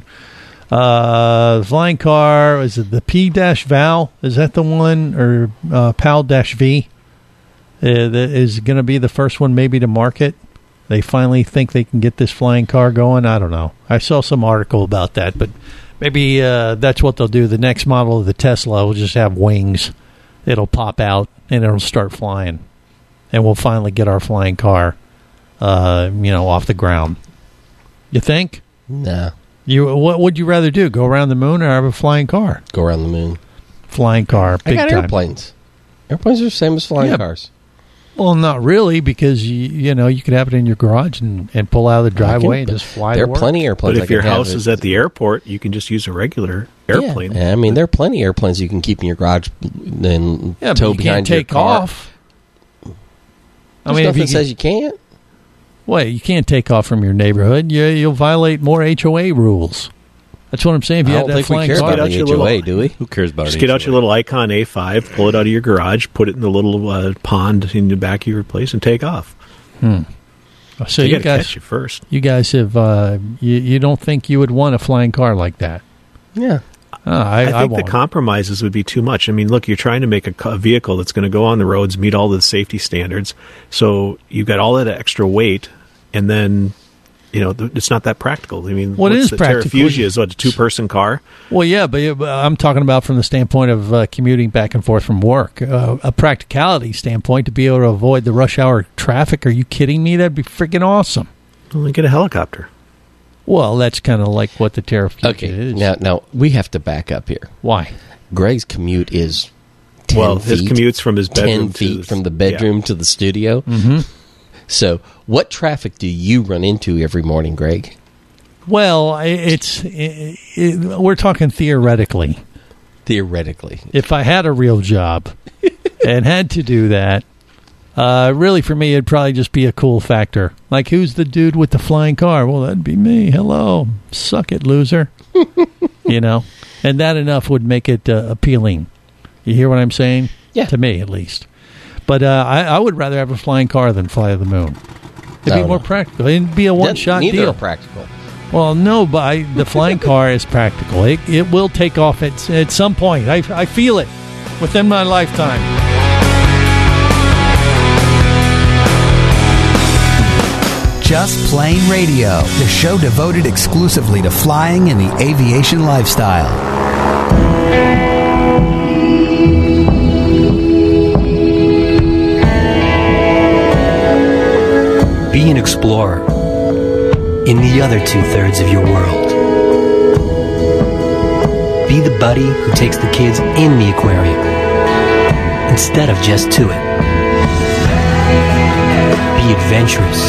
E: Uh, flying car, is it the P-Val? Is that the one? Or uh, Pal-V? Uh, that is going to be the first one maybe to market. They finally think they can get this flying car going. I don't know. I saw some article about that, but maybe uh, that's what they'll do. The next model of the Tesla will just have wings. It'll pop out and it'll start flying, and we'll finally get our flying car, uh, you know, off the ground. You think?
F: Nah.
E: You what would you rather do? Go around the moon or have a flying car?
F: Go around the moon.
E: Flying car, big
F: I got
E: time.
F: airplanes. Airplanes are the same as flying
E: Yeah.
F: cars.
E: Well, not really, because you you know you could have it in your garage and, and pull out of the driveway and just fly.
F: There
E: to
F: are
E: work.
F: plenty of airplanes.
G: But
F: I
G: if your
F: can have
G: house
F: it.
G: is at the airport, you can just use a regular airplane.
F: Yeah, I mean, there are plenty of airplanes you can keep in your garage and
E: Yeah, but
F: tow
E: you can't
F: behind
E: take
F: your car.
E: off. I
F: There's
E: mean, if
F: nothing
E: you
F: says you can't.
E: Wait, you can't take off from your neighborhood. You you'll violate more H O A rules. That's what I'm saying. If you
F: I
E: had
F: don't
E: that
F: think we
E: flying
F: care
E: car,
F: about the
G: your
F: H O A,
G: little-
F: do we?
H: Who cares about
G: Just
H: it?
G: get out your little Icon A five, pull it out of your garage, put it in the little uh, pond in the back of your place, and take off.
E: Hmm. So
G: They
E: you
G: gotta
E: guys,
G: catch you first.
E: you guys have uh, you you don't think you would want a flying car like that?
F: Yeah.
E: Uh, I,
G: I
E: I,
G: think
E: won't.
G: the compromises would be too much. I mean, look, you're trying to make a, ca- a vehicle that's going to go on the roads, meet all the safety standards. So you've got all that extra weight, and then you know th- it's not that practical. I mean,
E: What
G: what's
E: is
G: the
E: practical?
G: Terrafugia is what, a two-person car.
E: Well, yeah, but, yeah, but I'm talking about from the standpoint of uh, commuting back and forth from work. Uh, a practicality standpoint, to be able to avoid the rush hour traffic. Are you kidding me? That'd be freaking awesome.
G: Well, get a helicopter.
E: Well, that's kind of like what the Terrafugia
F: Okay,
E: is.
F: now now we have to back up here.
E: Why?
F: Greg's commute is ten
G: Well,
F: feet.
G: his commute's from his bedroom
F: ten
G: to
F: feet
G: the-
F: from the bedroom
G: yeah.
F: to the studio.
E: Mm-hmm.
F: So, what traffic do you run into every morning, Greg?
E: Well, I- it's it, it, we're talking theoretically.
F: Theoretically,
E: If I had a real job and had to do that, uh, really for me it'd probably just be a cool factor. Like, who's the dude with the flying car? Well, that'd be me. Hello, suck it, loser. You know, and that enough would make it uh, appealing. You hear what I'm saying?
F: Yeah,
E: to me at least. But uh, I, I would rather have a flying car than fly to the moon. It'd
F: No,
E: be more
F: no.
E: practical. It'd be a one-shot
F: Neither
E: deal.
F: are practical.
E: Well, no, but I, the flying car is practical. It, it will take off at, at some point. I, I feel it within my lifetime.
A: Just Plain Radio, the show devoted exclusively to flying and the aviation lifestyle.
P: Be an explorer in the other two-thirds of your world. Be the buddy who takes the kids in the aquarium instead of just to it. Be adventurous.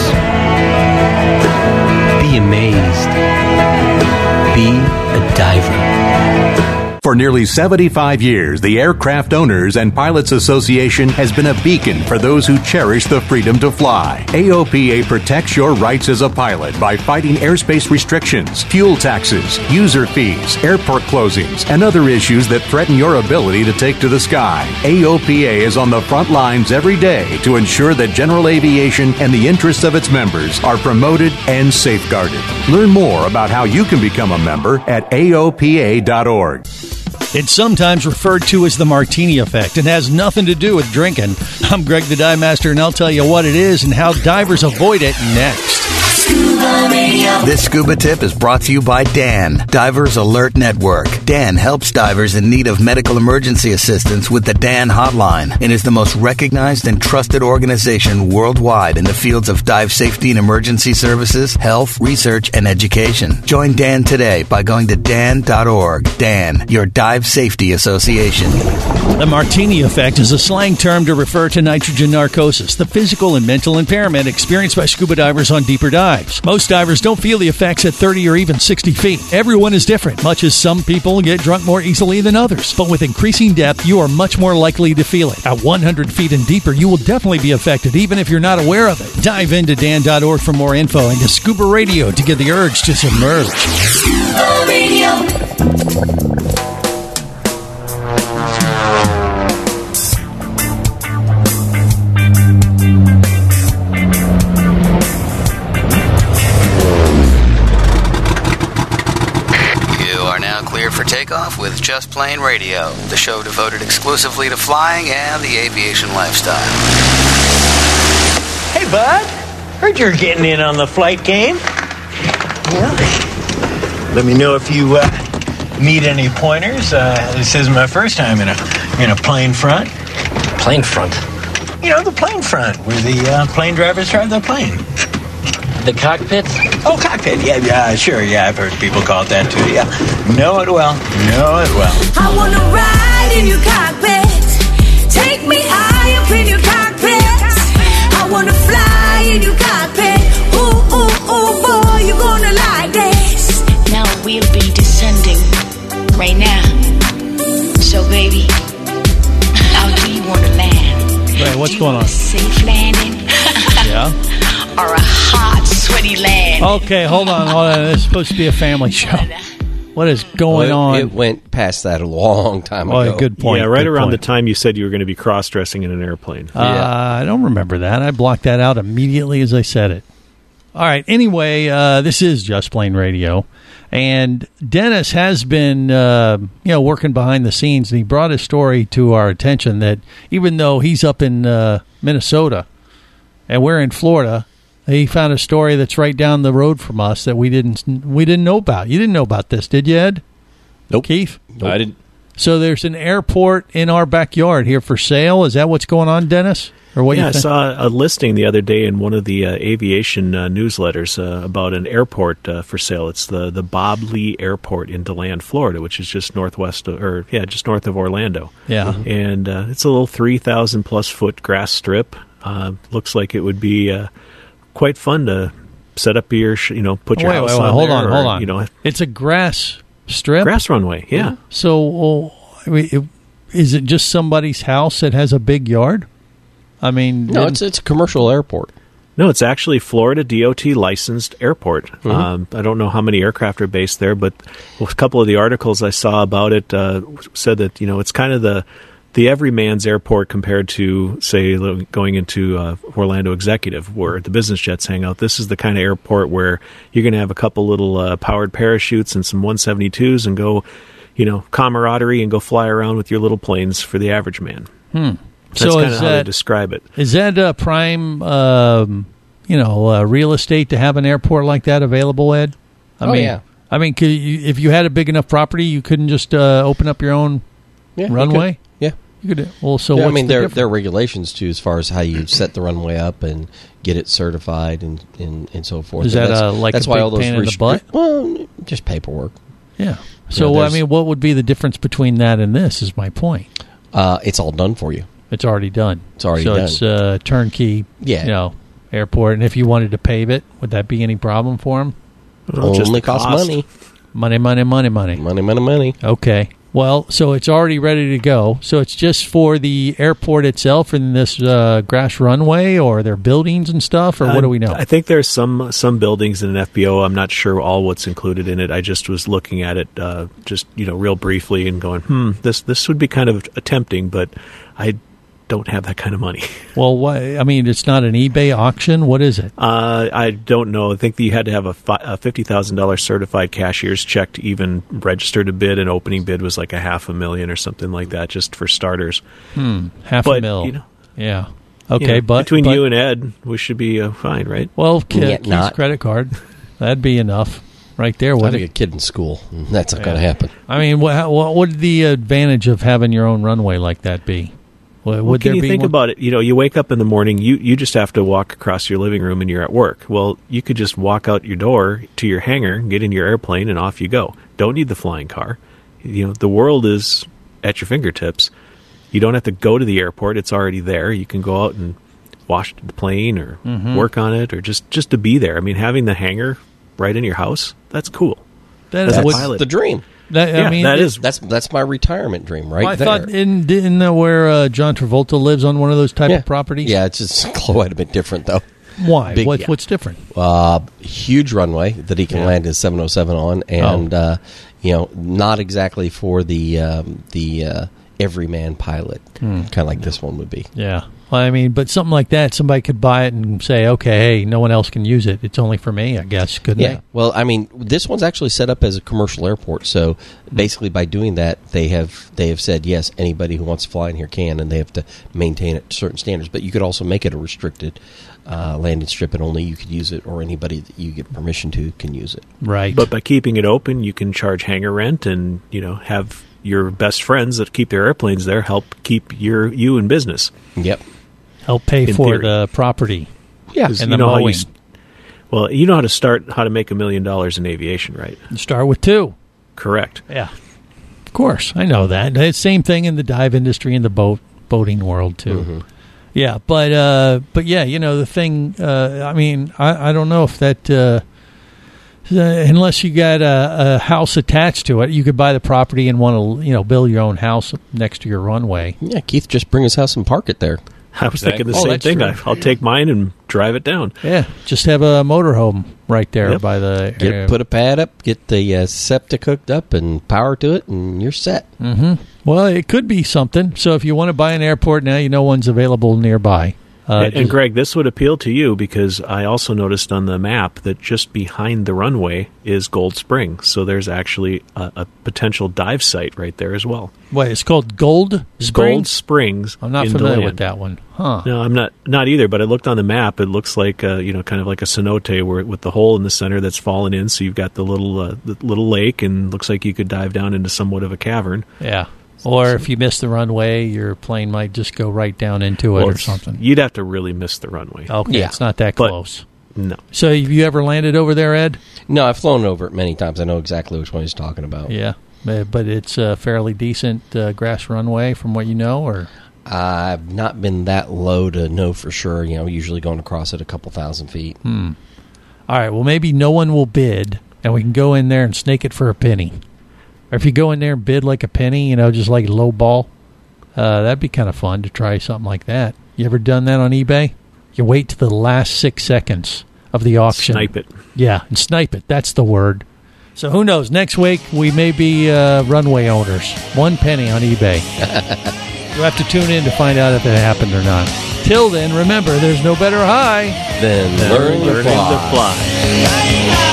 P: Be amazed. Be a diver.
I: For nearly seventy-five years, the Aircraft Owners and Pilots Association has been a beacon for those who cherish the freedom to fly. A O P A protects your rights as a pilot by fighting airspace restrictions, fuel taxes, user fees, airport closings, and other issues that threaten your ability to take to the sky. A O P A is on the front lines every day to ensure that general aviation and the interests of its members are promoted and safeguarded. Learn more about how you can become a member at A O P A dot org.
E: It's sometimes referred to as the martini effect and has nothing to do with drinking. I'm Greg the Dive Master, and I'll tell you what it is and how divers avoid it next.
J: Scuba Radio. This scuba tip is brought to you by Dan, Divers Alert Network. Dan helps divers in need of medical emergency assistance with the Dan Hotline and is the most recognized and trusted organization worldwide in the fields of dive safety and emergency services, health, research, and education. Join Dan today by going to dan dot org. Dan, your dive safety association.
E: The martini effect is a slang term to refer to nitrogen narcosis, the physical and mental impairment experienced by scuba divers on deeper dives. Most divers don't feel the effects at thirty or even sixty feet. Everyone is different, much as some people get drunk more easily than others. But with increasing depth, you are much more likely to feel it. At one hundred feet and deeper, you will definitely be affected, even if you're not aware of it. Dive into dan dot org for more info and to Scuba Radio to get the urge to submerge.
C: Scuba Radio.
K: For takeoff with Just Plain Radio, the show devoted exclusively to flying and the aviation lifestyle.
Q: Hey, bud. Heard you're getting in on the flight game. Well, let me know if you uh, need any pointers. Uh, this is my first time in a in a plane front.
P: Plane front?
Q: You know, the plane front, where the uh, plane drivers drive the plane.
P: The cockpit?
Q: Oh, cockpit. Yeah, yeah, sure. Yeah, I've heard people call it that, too. Yeah. Know it well. Know it well.
C: I wanna ride in your cockpit. Take me high up in your cockpit. I wanna fly in your cockpit. Ooh, ooh, ooh, boy, you're gonna like this.
R: Now we'll be descending right now. So, baby, how do you want to land?
E: Right, what's
R: do
E: going on?
R: A safe landing?
E: Yeah.
R: Or a hot, sweaty land?
E: Okay, hold on, hold on. This is supposed to be a family show. What is going
F: well,
E: on?
F: It went past that a long time
E: oh,
F: ago.
E: Good point.
G: Yeah, right
E: good
G: around
E: point.
G: the time you said you were going to be cross-dressing in an airplane.
E: Uh, yeah. I don't remember that. I blocked that out immediately as I said it. All right. Anyway, uh, this is Just Plain Radio, and Dennis has been, uh, you know, working behind the scenes, and he brought a story to our attention that even though he's up in uh, Minnesota and we're in Florida, he found a story that's right down the road from us that we didn't we didn't know about. You didn't know about this, did you, Ed?
F: Nope.
E: Keith?
H: Nope. I didn't.
E: So there's an airport in our backyard here for sale. Is that what's going on, Dennis? Or what?
G: Yeah,
E: you
G: I
E: think?
G: saw a listing the other day in one of the uh, aviation uh, newsletters uh, about an airport uh, for sale. It's the, the Bob Lee Airport in DeLand, Florida, which is just northwest of, or yeah, just north of Orlando.
E: Yeah,
G: mm-hmm. and uh, it's a little three thousand plus foot grass strip. Uh, looks like it would be uh, quite fun to set up your, sh- you know, put your
E: wait,
G: house
E: wait, wait,
G: on
E: hold
G: there,
E: on,
G: or,
E: hold on.
G: You know,
E: it's a grass strip,
G: grass runway. Yeah.
E: So, well, I mean, it, is it just somebody's house that has a big yard? I mean,
F: no, it's it's a commercial airport.
G: No, it's actually Florida D O T licensed airport. Mm-hmm. Um, I don't know how many aircraft are based there, but a couple of the articles I saw about it uh, said that, you know, it's kind of the the everyman's airport compared to, say, going into uh, Orlando Executive, where the business jets hang out. This is the kind of airport where you're going to have a couple little uh, powered parachutes and some one seventy-twos and go, you know, camaraderie and go fly around with your little planes for the average man.
E: Hmm.
G: That's
E: so
G: kind
E: is
G: of how
E: that,
G: they describe it.
E: Is that uh, prime, um, you know, uh, real estate to have an airport like that available, Ed? I
F: oh,
E: mean,
F: yeah.
E: I mean, could you, if you had a big enough property, you couldn't just uh, open up your own
F: yeah,
E: runway?
F: You yeah.
E: You could. Well, so
F: yeah,
E: what's
F: I mean,
E: the
F: there,
E: difference?
F: there are regulations, too, as far as how you set the runway up and get it certified and, and, and so forth.
E: Is
F: and
E: that
F: that's,
E: uh, like
F: that's
E: a
F: why
E: big
F: all those
E: pain in the
F: restri-
E: butt?
F: Well, just paperwork.
E: Yeah. So,
F: Yeah,
E: I mean, what would be the difference between that and this is my point.
F: Uh, it's all done for you.
E: It's already done.
F: It's already
E: so
F: done.
E: So it's uh, turnkey,
F: yeah.
E: you know, airport. And if you wanted to pave it, would that be any problem for them?
F: Well, it only costs cost. money.
E: Money, money, money, money.
F: Money, money, money.
E: Okay. Well, so it's already ready to go. So it's just for the airport itself and this uh, grass runway, or their buildings and stuff, or what
G: um,
E: do we know?
G: I think there's some some buildings in an F B O. I'm not sure all what's included in it. I just was looking at it uh, just, you know, real briefly and going, hmm, this this would be kind of tempting, but I don't have that kind of money.
E: Well, why, I mean, it's not an eBay auction. What is it?
G: Uh, I don't know. I think that you had to have a, fi- a fifty thousand dollars certified cashier's check to even register to bid. An opening bid was like a half a million or something like that, just for starters.
E: Hmm, half
G: but,
E: a mil.
G: You know,
E: yeah. Okay,
G: you know,
E: but
G: between
E: but,
G: you and Ed, we should be uh, fine, right?
E: Well, kid,
F: yeah,
E: Keith's
F: not.
E: credit card, that'd be enough right there.
F: I'd
E: What
F: be a kid in school. That's not yeah. going to happen.
E: I mean, what, what would the advantage of having your own runway like that be? Would
G: well, can
E: there
G: you
E: be
G: think
E: one?
G: about it? You know, you wake up in the morning, you, you just have to walk across your living room and you're at work. Well, you could just walk out your door to your hangar, get in your airplane, and off you go. Don't need the flying car. You know, the world is at your fingertips. You don't have to go to the airport. It's already there. You can go out and wash the plane or
E: Mhm.
G: work on it or just, just to be there. I mean, having the hangar right in your house, that's cool.
E: That
G: As
E: is
G: a
E: what's
G: pilot.
F: the dream.
E: That,
G: Yeah,
E: I mean,
G: that
E: it-
G: is
F: That's that's my retirement dream right
E: I
F: there.
E: thought in didn't know where uh, John Travolta lives on one of those type
F: yeah.
E: of properties.
F: Yeah, it's just quite a bit different, though.
E: Why?
F: Big-
E: what,
F: yeah.
E: What's different?
F: Uh, huge runway that he can
E: Yeah.
F: land his seven oh seven on, and uh, you know, not exactly for the um, the uh, everyman pilot,
E: Hmm.
F: kind of like this one would be.
E: Yeah. Well, I mean, but something like that, somebody could buy it and say, okay, hey, no one else can use it. It's only for me, I guess, couldn't
F: Yeah. Well, I mean, this one's actually set up as a commercial airport, so basically by doing that, they have they have said yes, anybody who wants to fly in here can, and they have to maintain it to certain standards. But you could also make it a restricted uh, landing strip, and only you could use it, or anybody that you get permission to can use it.
E: they? Right.
G: But by keeping it open, you can charge hangar rent and, you know, have your best friends that keep their airplanes there help keep your you in business.
F: Yep.
E: Help pay
G: in
E: for
G: theory.
E: the property.
F: Yeah.
G: 'Cause
E: And
G: you
E: the
G: know how you
E: mowing.
G: s- well, you know how to start, how to make a million dollars in aviation, right?
E: You start with two.
G: Correct.
E: Yeah. Of course. I know that. It's same thing in the dive industry and the boat boating world, too.
F: Mhm.
E: Yeah. But, uh, but yeah, you know, the thing, uh, I mean, I, I don't know if that, uh, uh, unless you got a, a house attached to it, you could buy the property and want to, you know, build your own house next to your runway.
F: Yeah, Keith, just bring his house and park it there.
G: I was thinking the
E: Oh,
G: same
E: that's
G: thing.
E: true.
G: I, I'll take mine and drive it down.
E: Yeah, just have a motorhome right there
G: Yep.
E: by the.
F: Get
E: uh,
F: put a pad up, get the uh, septic hooked up, and power to it, and you're set.
E: Mm-hmm. Well, it could be something. So if you want to buy an airport now, you know one's available nearby. Uh,
G: and, and Greg, this would appeal to you because I also noticed on the map that just behind the runway is Gold Spring. So there's actually a, a potential dive site right there as well.
E: Wait, it's called Gold Springs?
G: Gold Springs.
E: I'm not
G: in
E: familiar
G: DeLand.
E: with that one. Huh.
G: No, I'm not not either, but I looked on the map. It looks like, uh, you know, kind of like a cenote where, with the hole in the center that's fallen in. So you've got the little uh, the little lake, and looks like you could dive down into somewhat of a cavern.
E: Yeah. Or if you miss the runway, your plane might just go right down into it
G: Well,
E: or something.
G: You'd have to really miss the runway.
E: Okay,
F: Yeah.
E: it's not that
G: But-
E: close.
G: No.
E: So have you ever landed over there, Ed?
F: No, I've flown over it many times. I know exactly which one he's talking about.
E: Yeah. Uh, But it's a fairly decent uh, grass runway from what you know, or?
F: I've not been that low to know for sure. You know, usually going across it a couple thousand feet.
E: Hmm. All right, well, maybe no one will bid, and we can go in there and snake it for a penny. Or if you go in there and bid like a penny, you know, just like low ball, uh, that'd be kind of fun to try something like that. You ever done that on eBay? You wait to the last six seconds of the auction.
G: Snipe it.
E: Yeah, and snipe it. That's the word. So who knows? Next week, we may be uh, runway owners. One penny on eBay. You'll have to tune in to find out if it happened or not. Till then, remember, there's no better high
F: Then
G: Then
F: learn to
G: learning
F: fly.
G: to fly.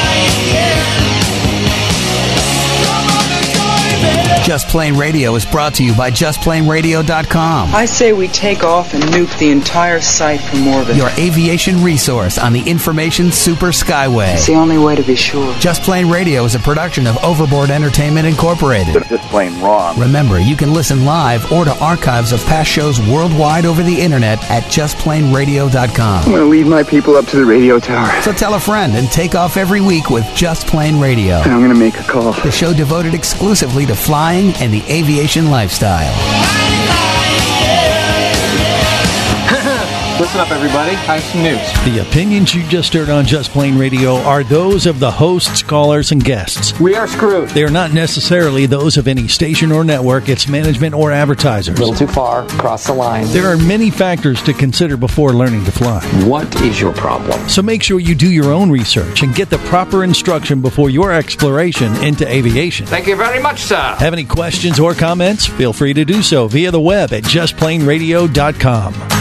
A: Just Plain Radio is brought to you by just plain radio dot com.
S: I say we take off and nuke the entire site from orbit.
A: Your aviation resource on the information super skyway.
S: It's the only way to be sure.
A: Just Plain Radio is a production of Overboard Entertainment Incorporated.
T: Just plain wrong.
A: Remember, you can listen live or to archives of past shows worldwide over the internet at just plain radio dot com.
T: I'm going to lead my people up to the radio tower.
A: So tell a friend and take off every week with Just Plain Radio.
T: And I'm going to make a call.
A: The show devoted exclusively to flying and the aviation lifestyle.
U: Listen up, everybody. I have some news.
E: The opinions you just heard on Just Plain Radio are those of the hosts, callers, and guests.
U: We are screwed.
E: They are not necessarily those of any station or network, its management, or advertisers.
U: A little too far. Cross the line.
E: There are many factors to consider before learning to fly.
U: What is your problem?
E: So make sure you do your own research and get the proper instruction before your exploration into aviation.
U: Thank you very much, sir.
E: Have any questions or comments? Feel free to do so via the web at just plain radio dot com.